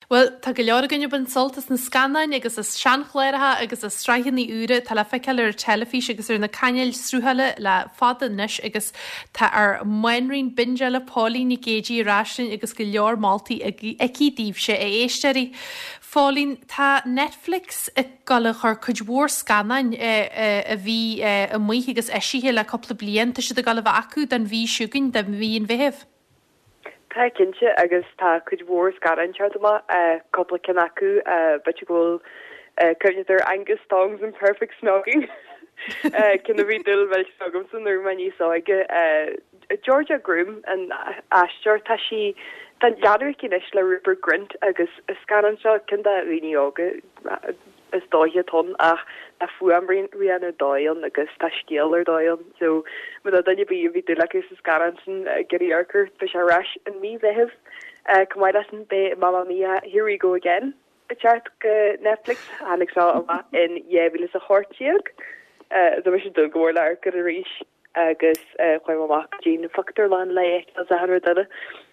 Well, tá go leor gonne ban soltas na scannain agus is seanchléirethe agus is straithaí úre tá le feiceil ar telefís agus ar na caiineil srúthaile le fadanis agus tá ar mainrin binge le pólín i gédí rásin agus go leor maltaí icídíobse a éisteirí. Fálín tá Netflix a gala chur chuidhór scannain a bhí a muoich agus eisithe le coppla blianta si a gala bh acu den bhí siúgann den bhí an bheitheh. Tá cinse agus tá chuidhór scannain teartama coppla cin acu but you go chuidir Angus Tongs and perfect snogging cin a bhí dul bheith snogam san nuair man níosáige Georgia Groom an aisteir tá si Tan jadar cinis le Rupert Grint agus scanan seo cinda riníoga is dóithe ton ach a fuam rianna dóil agus tá scéal ar dóil, so mu a danne bí bhí dulagus is scanan san geíarchar fe se ras an mí bheitheh cumáid an be Mamma Mia, Here We Go Again a chart go Netflix Alex á in éhil a chóirtíag do se do goir le go a ríis agus chuimach Jean Factorland le as a hanir dada.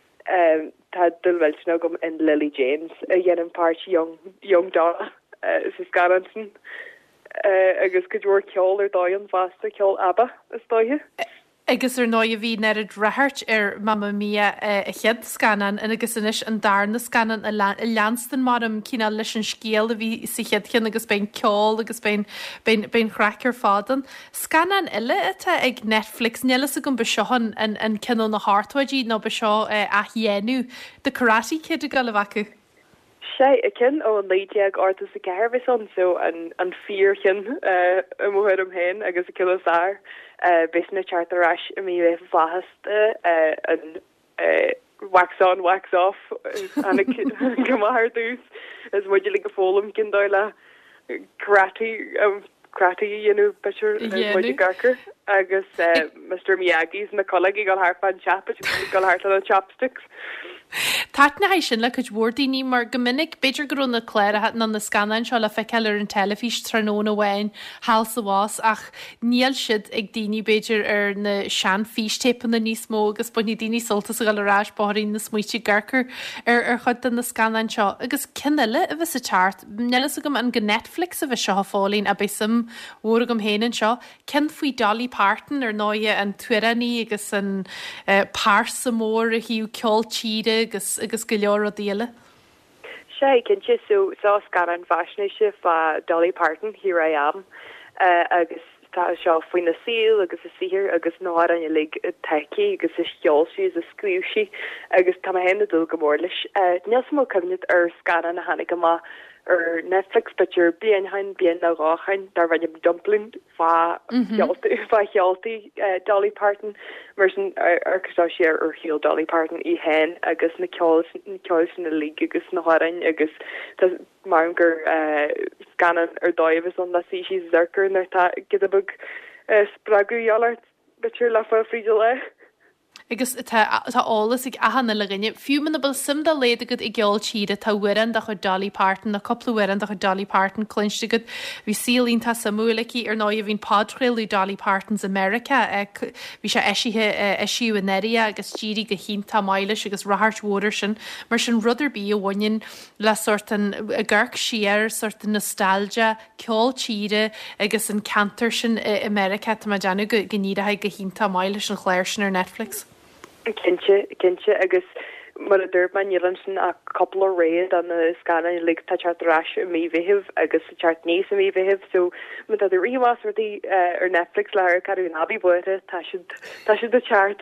Tá dulhfuil snog in Lily James a dhéanam páirt young Donna sa Scaranson agus go dúir ceol ar dáin vasta ceol Abba is dóithe. Agus ar 9 bhí nar a drathart ar Mamma Mia a chead scanan agus inis an darna scanan a leanstan marm cína leis an scéal a bhí sa cheadcin agus ben ceol agus ben chraicir fádan. Scanan ile atá ag Netflix nelas a go be seohan an cinan na Hartwaidí nó be seo a dhéanú de Karate Kid a gal acu. sé a cin ó an léideag ortas a ceirhson so an fíorcin a mhuiid am hen agus a kilosár bisna chartarráis a mí bheith fahasta an wax on wax off an gomáthir dús is muidir le go fólam cin dóile crati beir muidir garcar agus Mr. Miyagi's na colleague gal haar fan chap gal haar an chopsticks. Táitna hééis sin le chuid bhdaoine mar gomininic beidir goún na chléire ná na scanan seo le feiceir an telefís tróna bhhain hall sa bhás ach níl siad ag daoine beidir ar na sean fístepan na níos mó agus buní daoine soltas a galrás báirí na smuoiti garcar ar chud den na scanan seo agus cinile a bheits a teart nelas a gom an go Netflix a bheith seo fálín a beisim mhra gom héanaan seo cin faoi Dolly Parton ar 9 an tuiraní agus an pársa mór a hiú ceol tíide agus go leor a díile. Sé cinse so sá scanan fashion fa Dolly Parton, Here I Am agus tá seo faoin na síl agus is sihir agus náir an le teici agus is ceolsí is a scríúsí agus tá hen dul gomórlis. Níl mó cumnit ar scanan na hanig go ar Netflix butcher bíonhain bíon na ráchain dar bhaim dumpling fa cheoltaí Dolly Parton mar arctá sé ar hiúil Dolly Parton i hen agus na ceol na lí agus na háin agus mar gur scanan ar dóibh an na sí zircar nar tá gidabug spraguíalart butcher le fa frídal le. Agus táolalas ag ahanana le rinne fiúman na bal simda léad agad i gceol tíide tá bhuian de chu Dolly Parton na coppla de chu Dolly Parton clinste go bhí sílínta samúlaí ar 9 bhín pádréilú Dolly Partons America bhí se eisithe eisiú in éria agus tíí go hínta maiile agus rathart water sin mar sin rudidir bí a bhain le sortan a ggurc siar sorta nostalgia ceol tíide agus an cantar sin America tá ma deanú go gníirithe go hínta maiile sin chléir sin ar Netflix. Kinse agus mar a dúr man Jelansen a couple of réad an na scanan le tá chart ras a mí bhih agus chart níos a mí bhih so mu a rimas ar Netflix le carú nabí buide tá si de chart.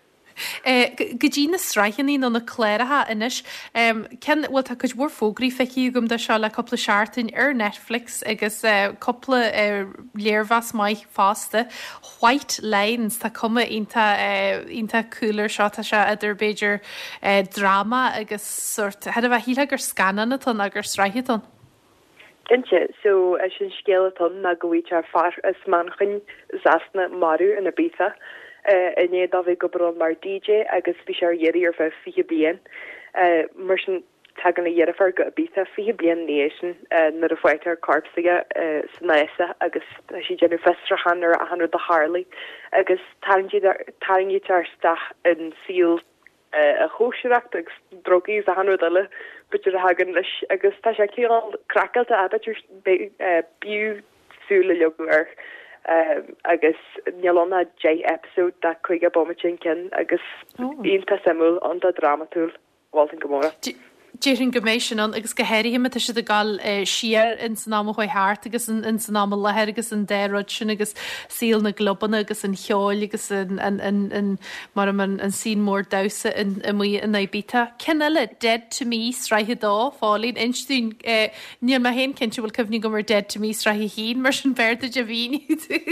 Go dtí na straichanní nó na chléirethe inis cen bhfuil tá chuid bhór fógraí feici gom de seo le coppla seaartain ar Netflix agus coppla léirhas maiid fásta White Lines tá cuma ionta coolar seo tá se idir beidir drama agus suirt head a bheith híle gur scanan atón agur straithetón. Kinse so sin scéalaton na gohíte far is manchan zasna marú in Ibiza. Iné David Gobron mar DJ agus fi sé dhéirí ar bheith fi blian mar sin tagan na dhéarfar go Ibiza fi blian nation nar a foiitar carpsaige sannéise agus si gennu festrachan ar a hanir de Harley agus taringí tar stach an síl a chóisireacht agus drogaí a hanile bitir a hagan leis agus tá sé cíál crackalta a bitir bíúsúla leguir agus nealonna J episode da chuige bommatin cin agus ionanta samú an a dramatúil Walton Gomorra. Déirn goméisi an agus go héirhí me si a gal siar in san ná chuoi háart agus in san ná lethir agus an déróid sin agus síl na globanna agus an cheáil agus mar an sí mór dasa in mu in Ibiza. Cenile dead to me sraithe dá fálín instún níl me hen cin bhfuil cyfnig go mar dead to me sraithe hín mar sin verda a bhíní.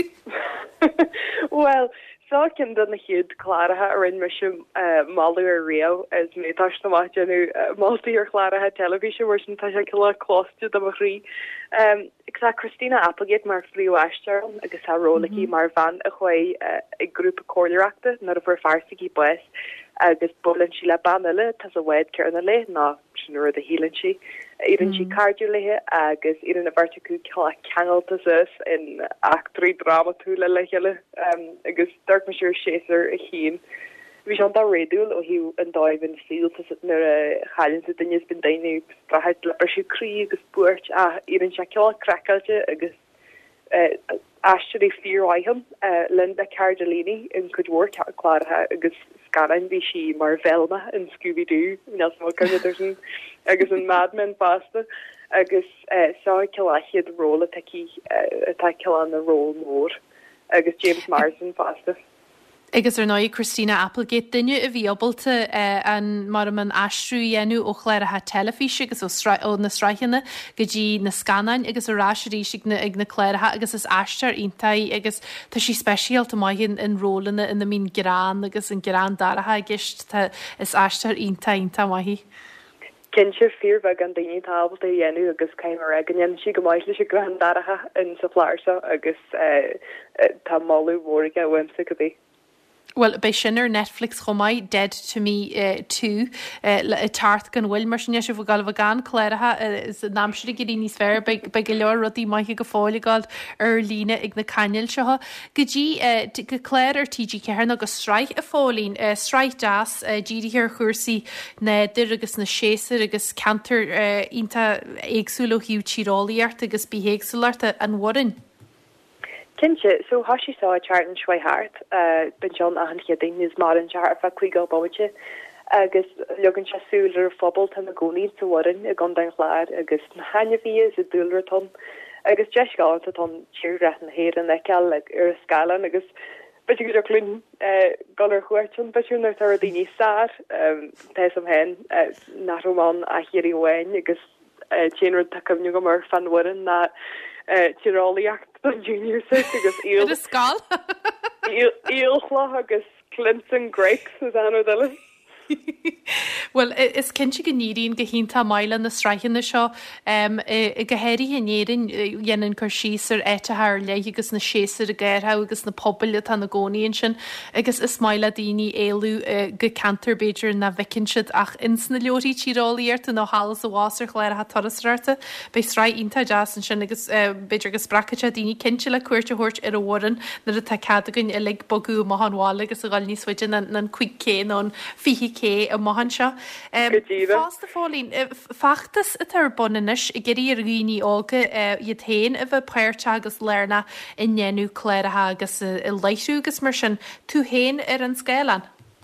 Well, Sá cin don na hiad chláirithe ar in mis máú a rio is métá namáidirú mátaí ar chláirithe televíse mar sin tá sé le chlóiste do rí. Ag sa Christina Applegate mar fríúaisteir agus arólaí mar van a chuoi ag grúpa cóireachta nar a bhar farsaí bues agus bolin si le banile tá a wed cearna le ná sin ru a hílann si. Ian si cardú lethe agus ian a verticú ceangaltas in actrí dramatú le leile agus dúirt me siúr séar a chin. Bhí an dá réúil ó hiú an dáimhann síaltas nar a chalinn duine bin daine straheid le siú crí agus buirt a ian se ceá crackáilte agus asteí fíorhaitham Linda Cardellini in chudhór chláirithe agus scanan bhí si mar bhelma in Scooby-Doo Nelson agus an Madmen fasta agus sá ceáchiad róla taí atá ceán na ró mór agus James Marsden fasta. Agus ar náid Christina Applegate duine a bhíobalta an mar an astrú dhéanú ó chléirethe telefíse agus ó na sráithena go dtí na scanáin agus aráisií ag na chléirethe agus is eistear iontaí agus tá sí speisialta maithinn in rólanna ina mín gerán agus an gerán daratha gist is eistear ionta maithí. Cin se fearbh an daoine tábal a dhéanú agus caiimar agan si go maiisle se gran daratha in sa pláirsa agus tá máú mhórige bhaimsa go bhí. Well, bei sinnar Netflix chomáid Dead to Me 2 le tart gan bhfuil mar sinne se bh gal gan chléirethe is námsir go dí níos fearr be go leor rodí maithe go fáileáil ar lína ag na caiil setha. Go dtí go chléir ar TG cearna agus sráith a fálín sráith das ddíhir chuirsaí néidir agus na séasar agus cantar ionta éagsúla hiú tírálaíart agus bíhéagsúlarta an warin. Kinse, so hasí sá a chart an Schwei hart ben John a ding is mar an jar fa cuiig boje agus logan chasúler fobal tan na goní sa warin a gondain chlad agus na hanja vi is a dúlerton agus jeá a ton tírecht an héir an ekel ag ar scalan agus be go clun galler chuirton beún er tar a dní star te am hen naroman a hií wein agus chéar taknu go mar fan warin na tírálaíocht an junior agus sá íolchla agus Clinton Grakes is an dile. Well, is cinse go níín go hínta maiile na straichanna seo i go héirí hénéirin dhéanaan chu síar éitethir le agus na séasar a ggéirtha agus na poblbal tan na gcóíonn sin agus is smaile daoine éú go cantar beidir na bhicinsead ach insna leorí tírálaíart nó hálas a bháar chléirtha torasráirta bei srá ínta deasan sin agus beidir agus bracaite daoine cinse le cuairte thuirt ar a bhran na a takeadagann i le bogú mahanháil agus a gáil níos suide na chuig cé ón fihi cé a mohan seo. Fásta fálín fachtas a tar bonanis i geirí ar rií ága iad tain a bheith péirte agus léirna in nnéanú chléirethe agus i leithú agus mar sin tú héin ar an scélan.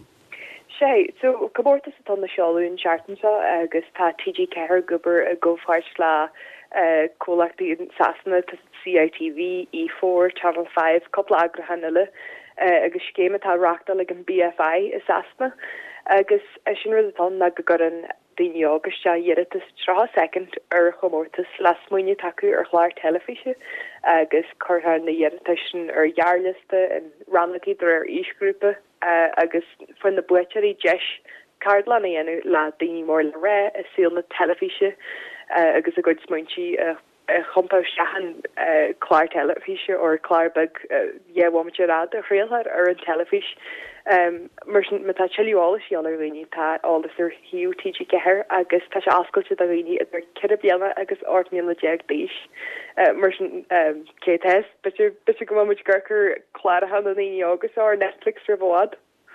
sé, so gobórtas atá na seáún seaartansa agus tá TG Ceir gobar a ggófáir le cólachtaí sasna CITV, E4, Channel 5, coppla agrahanile agus céime tá rachtal ag an BFI is asna. Agus sin ruútá na go gur an daine agus se dhéiritas trá second ar chomórtas las muoine taú ar chláir telefíe agus chutha na dhéiritation ar jaarliste an rannaíidir ar isgrúpa agus fan na buiteirí deis cardlan dhéanú le daoine mór le ré a síl na telefíe agus a go smuintí chompa sehan chláir telefíe or chláirbeg dhéhhaimiid rad a réalhad ar an telefís. Mar me tá cheála síála rií tá álas ar hiú TG Ceir agus tá se ascailte a rií ar ce beanna agus ortmíon le deag díis mar céthes, be go muid gurcur chláirithe na daoine agus á Netflix ar bhád.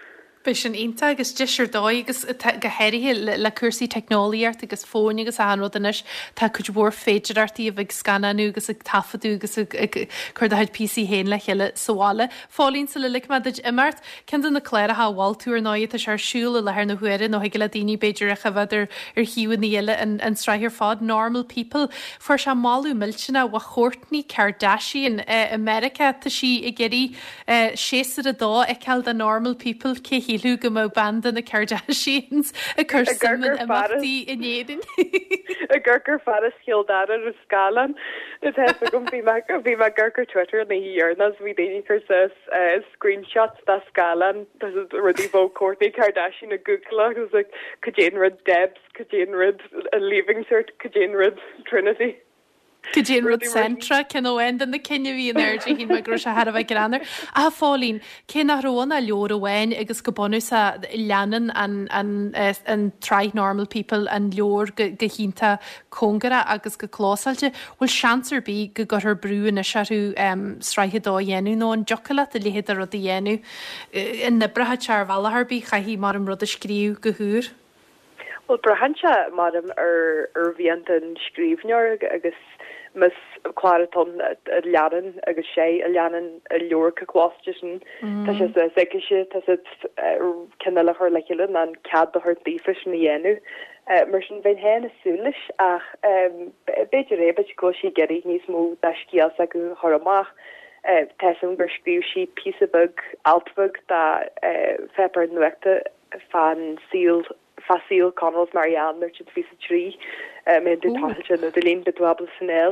Bes sin inta agus deisir dó agus go heirithe lecursaí technoliaart agus fóin agus anródanis tá chud bhór féidirartaí a bheith scananú agus ag tafaú agus chuirdaid PC héin le heile sáile. Fálín sa le licmadiid immart cin na cléir a bháil túair náiad a searsúla lethir na huiire nó le daoine beidir a chafadidir ar hiúin eile an straithir fád normal people for se máú milsena wa chóirtní Kardashian America tá si i geirí séar a dá ag ceall a normal people cé híú go mó bandan na Kardashians a chur imachtaí inéan. A gurgur fadas hiildada a scalan gom bhí me gurgur Twitter na híarnas bhí déine chu screenshots da scalan rudí bó Courtney Kardashian a Google agus cajéan rid Debs, cajéan rid a leaving cert, cajéan rid Trinity. Cajéan rud centra cin óhain na cinenne bhí an airde hí me gro a Har bheith granar. A fálín cé nach róna leor ahhain agus go bonus a leanan an tri normal people an leor go hínta congara agus go chlósáilte bhfuil seanar bí go gur brúin a seú sráithe dó dhéennn nó an jola a léhéad a rud a dhéennn. In na brethe tear bhhalaharbí chaihí mar an rud a scríú go thuúr. Well brahanse madam ar bhíant an scríbneor agus mis chláraton a leanan agus sé a leanan a leor caláistesin tá sé seice tá cinna le chuir leiciile an cad a chuir dífis na dhéennn. Mar sin bhein hen asúlis ach beidir rébeit go si geirí níos mó deiscial a go choramach tesan gur scríú si písabug altbug tá fepar nuachta fan síl Fasil Connells Marianne merchant ví trí me du tal na de lin bedwabel snel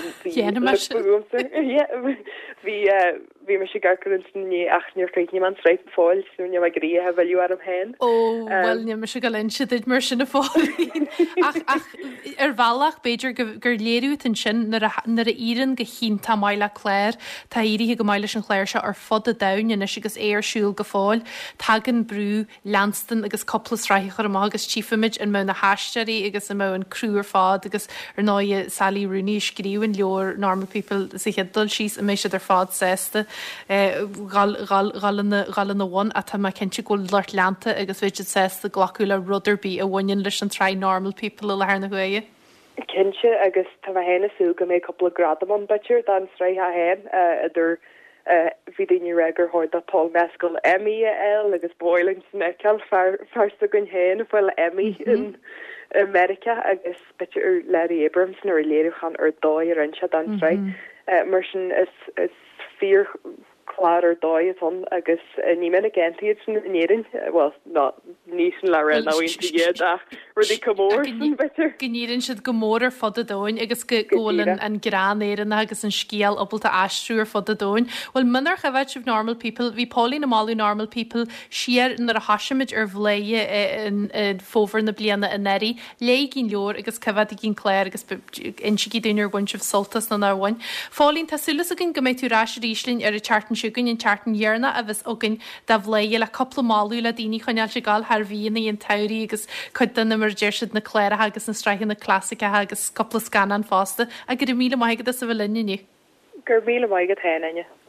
vi me se garkunsten nie 8 man streit fáil nu ma grí ha valú am hen. Well me se gal si dit mar sin a fáil. Ach bhach beidir gur léirú an sin nar a ían go chínta meile léir tá irithe go meile an chléir se ar fod a dain in agus éirsúil go fáil tagan brú Lanston agus copplas raich chu agus chiefimiid an mna haisteí agus am an cruúr fád agus ar ná Sally Rooney scríúin leor normal people sa dul síos a mé se ar fád sésta galan na bhain a tá cinnte go leirt leanta agus bhéidir sésta glaúla ruderbí a bhain leis an trí normal people a lethna huaige. Kinse agus tá héna sú go mé couple gradam bitir dan srei ha hen idir vidíní regur hor a Paul Mescal Emmy agus boiling nekel farsta gon hen fuil Emmy in America agus bitir Larry Abramson ar léirchan ar dóir an se dan srei mar sin is fear chláir dóid an agus ní me gentiad nérin well not nísan le ran áhaintgéad ach rudí commór bitir. Gníann siad gomór ar fod a dóin agus ggólan an granéan agus an scéal opbalta astrú ar fod a dóin. Well munar a bheith of normal people, hí Paulín na máú normal people siar nar a haisiimiid ar bléie in fóver na blianana in neri, lé gin leor agus cefad gin léir agus insigí dúnar bhaint of soltas na narhain. Fálín tásúlas a gin go méid tú ráis ríslinn ar a chartan siúgan in chartan dhearna a bheits agin da bléie le coppla máú le daoine chuineal se gáil haar bhíonna on tairí agus chudan na mar deirsid na cléire agus na straithe na clásica agus coppla scanan fásta a gur 1000 maigad a sa bh linne. Gur 1000 maigad héine.